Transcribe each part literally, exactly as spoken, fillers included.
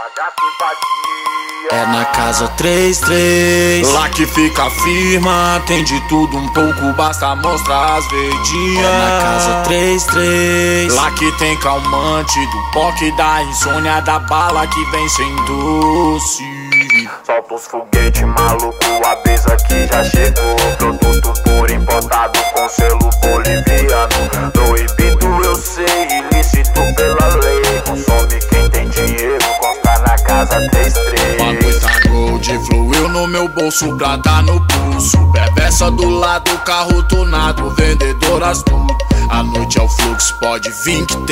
da simpatia. É na casa três três, lá que fica firma, tem de tudo um pouco, basta mostrar as verdinhas. É na casa três três, lá que tem calmante, do pó que dá insônia, da bala que vem sem doce. Solta os foguete maluco, a brisa que já chegou. Produto puro importado com selo boliviano. Proibido eu sei, ilícito pela lei. Consome quem tem dinheiro, consta na casa três três. Paguita Gold fluiu no meu bolso pra dar no pulso. Perversa do lado, carro tunado, vendedoras tudo. A noite é o fluxo, pode vir que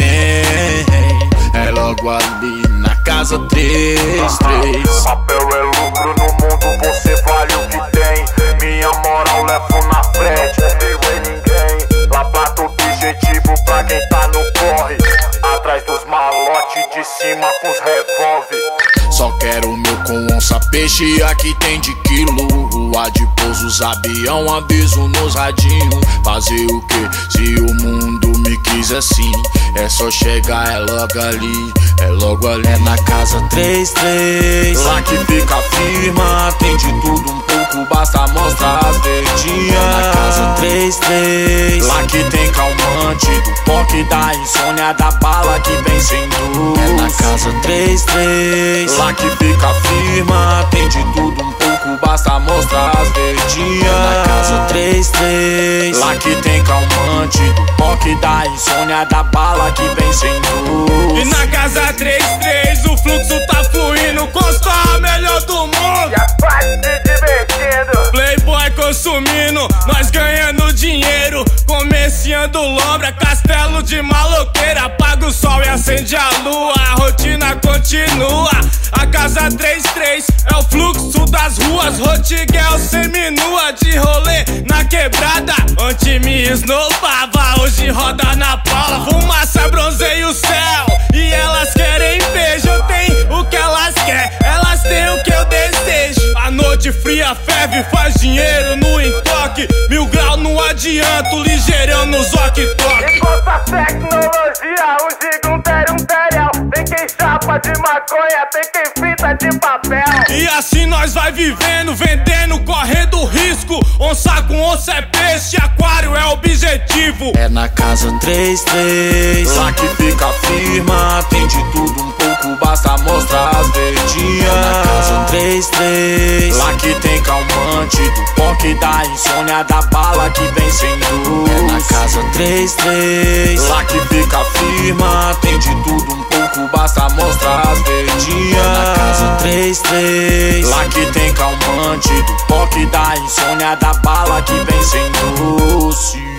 tem. É logo ali na casa três três. Papel é lucro no mundo, você vale o que tem. Minha moral levo na frente, eu em ninguém. La Plata objetivo pra quem tá no corre. Atrás dos malotes, de cima com os revólver. Só quero o meu com onça, peixe, aqui tem de quilo. Rua de pousos, avião, aviso nos radinhos. Fazer o que se o mundo me quis assim? É só chegar, é logo ali, é logo ali. É na casa três três, lá que fica firma, tem de tudo um pouco, basta mostrar as verdinhas. É na casa três três, lá que tem calmante, do pó que dá insônia, da bala que vem sem doce. É na casa três três, lá que fica firma, tem de tudo um pouco, basta mostrar as verdinhas. É na casa três três, lá que tem calmante, do pó que dá insônia, da bala que vem sem doce. E na casa três três o fluxo tá fluindo, Costa a melhor do mundo. E a paz se divertindo, Playboy consumindo, nós ganhando dinheiro. Comerciando lombra, castelo de maloqueira. Apaga o sol e acende a lua, a rotina continua. A casa três três é o fluxo das ruas. Hot girl seminua, de rolê na quebrada. Ontem me esnobava, hoje roda na pala. Fumaça bronzeia o céu e elas querem beijo. Eu tenho o que elas querem, elas têm o que eu desejo. A noite fria ferve, faz dinheiro no entoque. Mil grau não adianta, o ligeirão no zoque-toque. enquanto a tecnologia, o giga um tere, um terial. Tem quem chapa de maconha, tem quem fita de papel. E assim nós vai vivendo, vendendo, correndo risco. Onça com onça é peixe, aquário é objetivo. É na casa três três, lá que fica firma, tem de tudo um pouco, basta mostrar as verdinhas. É na casa três três, lá que tem calmante, do pó que dá insônia, da bala que vem sem doce. É na casa três três, lá que fica firma, tem de tudo um pouco, basta mostrar as verdinhas. É na casa três três, lá que tem calmante, do pó que dá insônia, da bala que vem sem doce.